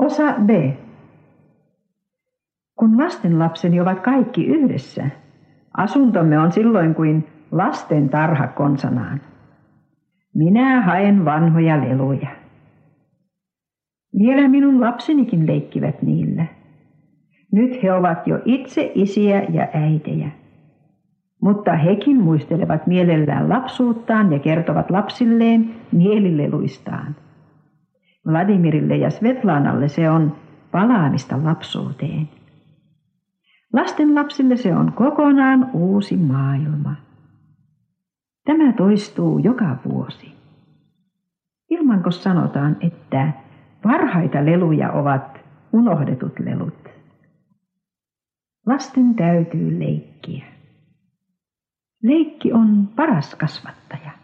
Osa B. Kun lastenlapseni ovat kaikki yhdessä, asuntomme on silloin kuin lasten tarha konsanaan. Minä haen vanhoja leluja. Vielä minun lapsenikin leikkivät niillä. Nyt he ovat jo itse isiä ja äitejä. Mutta hekin muistelevat mielellään lapsuuttaan ja kertovat lapsilleen mielileluistaan. Vladimirille ja Svetlanalle se on palaamista lapsuuteen. Lasten lapsille se on kokonaan uusi maailma. Tämä toistuu joka vuosi. Ilmanko sanotaan, että parhaita leluja ovat unohdetut lelut. Lasten täytyy leikkiä. Leikki on paras kasvattaja.